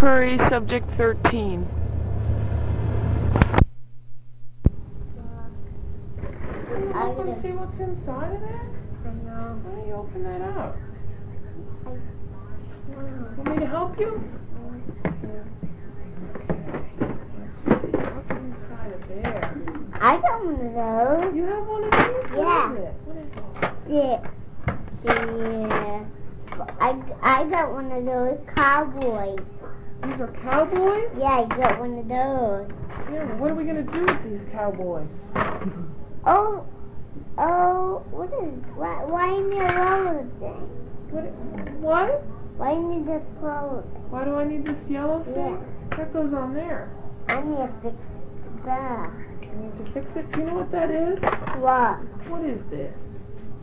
Curry, subject 13. I Want to see what's inside of there? know. Why don't you open that up? Want me to help you? Let's see. What's inside of there? I got one of those. You have one of these? Yeah. What is it? What is this? Yeah. Yeah. I got one of those cowboys. These are cowboys? Yeah, I got one of those. Yeah, well, what are we going to do with these cowboys? Oh, why you need a roller thing? What? Why you need this roller? Why do I need this yellow thing? Yeah. That goes on there. I need to fix that. You need to fix it. Do you know what that is? What? What is this?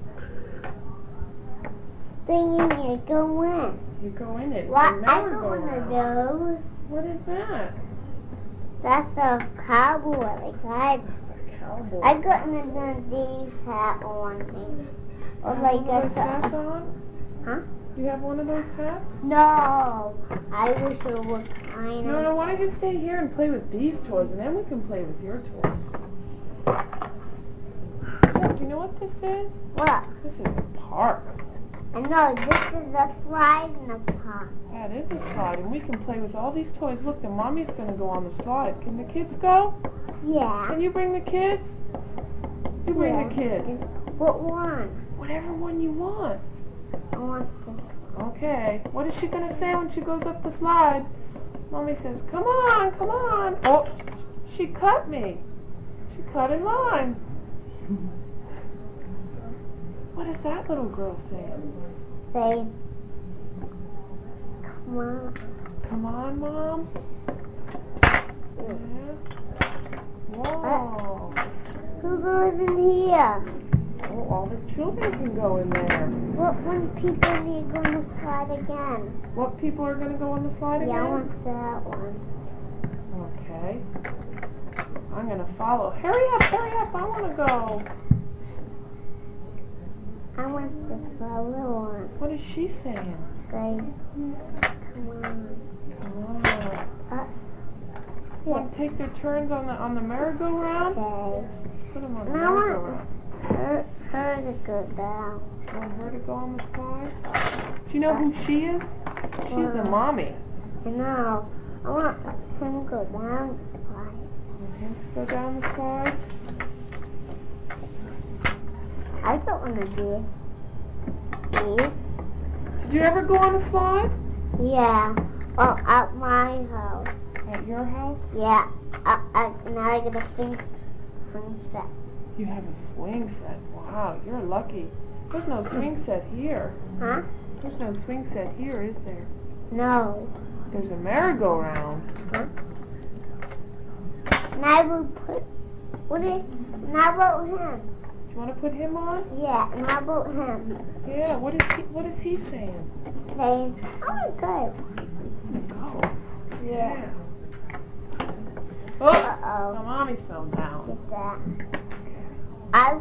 Thing in here, go in. You go in it. It's What? a I got one of merry-go-round. those. What is that? That's a cowboy. That's a cowboy. I got one of these hat on me. Or You have like one of those a hats on? Huh? You have one of those hats? No. I wish it was kind of. No, why don't you stay here and play with these toys, and then we can play with your toys. Yeah, do you know what this is? What? This is a park. I know, this is a slide in the park. That is a slide, and we can play with all these toys. Look, the mommy's going to go on the slide. Can the kids go? Yeah. Can you bring the kids? You bring Yeah. the kids. What one? Whatever one you want. I want this. Okay. What is she going to say when she goes up the slide? Mommy says, come on, come on. Oh, she cut me. She cut in line. What is that little girl saying? Say, come on. Come on, Mom. Yeah. Whoa. Who goes in here? Oh, all the children can go in there. What one people need going to slide again? What people are going to go on the slide again? Yeah, I want that one. Okay. I'm going to follow. Hurry up, I want to go. I want this little one. What is she saying? Say, come on. Come on. Want to take their turns on the merry-go-round? Okay. Let's put them on the And I merry-go-round. want her to go down. You want her to go on the slide? Do you know who she is? She's the mommy. I know. I want him to go down the slide. Want him to go down the slide? I got one of these. Did you ever go on a slide? Yeah. Oh, at my house. At your house? Yeah. Now I got a swing set. You have a swing set. Wow, you're lucky. There's no swing set here. Huh? There's no swing set here, is there? No. There's a merry-go-round. Huh? And I will put. And how about him? Do you want to put him on? Yeah. And how about him? Yeah. What is he saying? Saying, oh, good. Go. Yeah. Oh, Uh-oh. my mommy fell down. Get that. I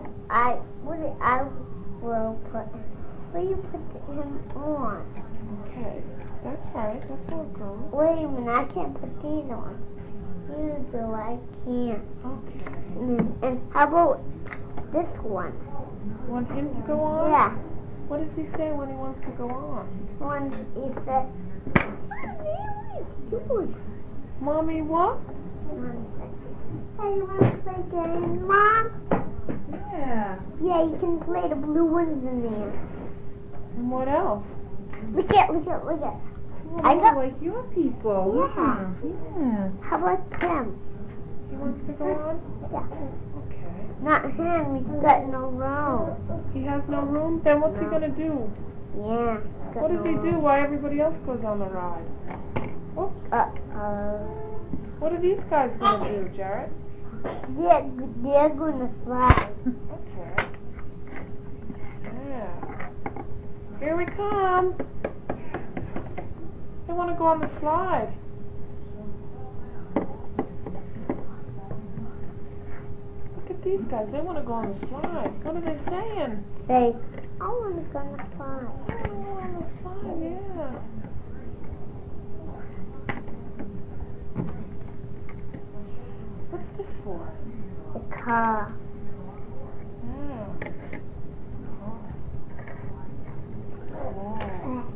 will put. Will you put him on? Okay. That's right. That's how it goes. Wait a minute, I can't put these on. You do, I can't. Okay. And how about this one? Want him to go on? Yeah. What does he say when he wants to go on? One, he said, Mommy, what? Hey, you want to play games, Mom? Yeah. Yeah, you can play the blue ones in there. And what else? Look at. I got like your people. Yeah. Yeah. How about him? He wants to go on? Yeah. Okay. Not him, he's got no room. He has no room? Then what's he No. going to do? Yeah. What does he do while everybody else goes on the ride? Whoops. What are these guys going to do, Jarrett? They're gonna slide. Okay. Yeah. Here we come. They want to go on the slide. Look at these guys. They want to go on the slide. What are they saying? Say, I wanna go on the slide. Oh, on the slide, yeah. this for? The car. Yeah. Oh.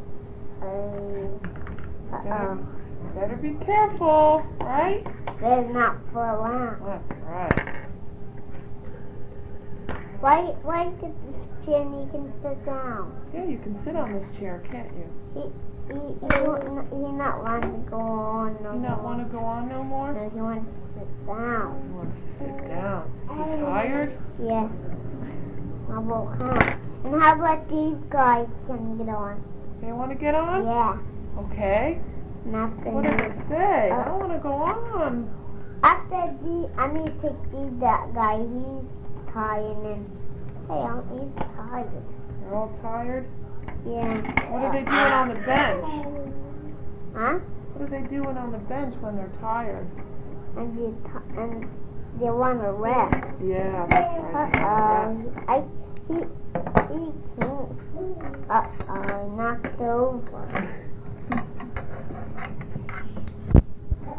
Uh-oh. Better be careful, right? Better not fall out. That's right. Why get this chair and you can sit down? Yeah, you can sit on this chair, can't you? He not want to go on no You not more. want to go on no more? No, he wants to sit down. He wants to sit down. Is he tired? Yeah. How about him? And how about these guys can get on? They want to get on? Yeah. Okay. And after What did they say? I Uh, don't want to go on. After I need to take that guy. He's tired and he's tired. They're all tired. Yeah. What are they doing on the bench? Huh? What are they doing on the bench when they're tired? And they want to rest. Yeah, that's right. They wanna rest. He can't. He knocked over.